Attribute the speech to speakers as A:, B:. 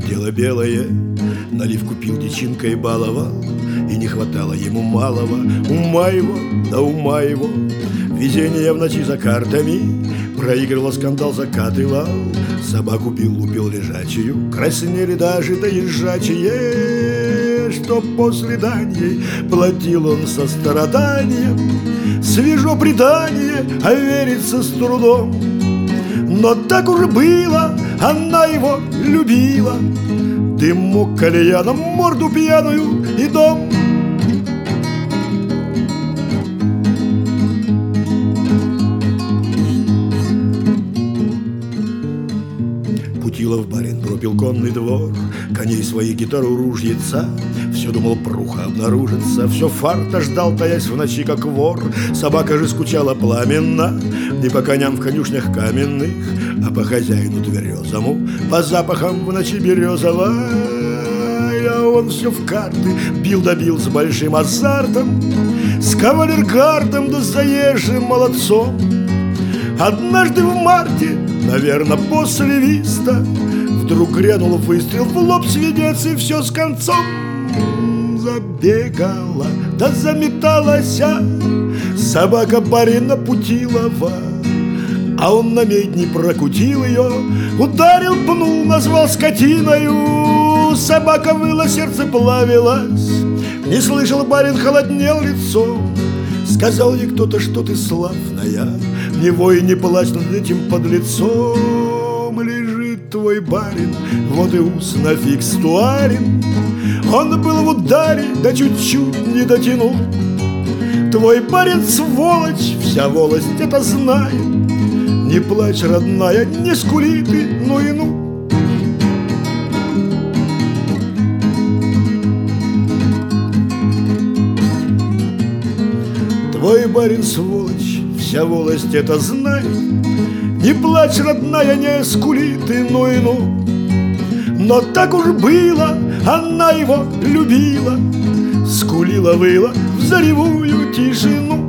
A: дело белое. Наливку пил, дичинкой баловал, и не хватало ему малого. Ума его, да ума его, везение в ночи за картами. Проигрывал, скандал закатывал, собаку бил, лупил лежачую. Краснели даже доезжачие, что после дани платил он со страданием. Свежо предание, а верится с трудом. Но так уже было, она его любила. Дымок кальяном, морду пьяную и дом. Путилов барин пропил конный двор, коней своих, гитару, ружьица. Все думал, пруха обнаружится, все фарта ждал, таясь в ночи, как вор. Собака же скучала пламенно, не по коням в конюшнях каменных, а по хозяину тверезому, по запахам в ночи березовой. А он все в карты бил да бил с большим азартом, с кавалергардом да с заезжим молодцом. Однажды в марте, наверное, после виста, вдруг грянул выстрел в лоб, свинец, и все с концом. Забегала, да заметалась собака барина Путилова, а он на медни прокутил ее, ударил, пнул, назвал скотиною. Собака выла, сердце плавилось, не слышал барин, холоднел лицом. Сказал ей кто-то, что ты славная, не вой, не плачь над этим подлецом. Лежит твой барин, вот и ус нафиг стуарин. Он был в ударе, да чуть-чуть не дотянул. Твой барин сволочь, вся волость это знает. Не плачь, родная, не скули ты, ну и ну. Твой барин сволочь, вся волость это знает. Не плачь, родная, не скули ты, ну и ну. Но так уж было, она его любила, скулила, выла в заревую тишину.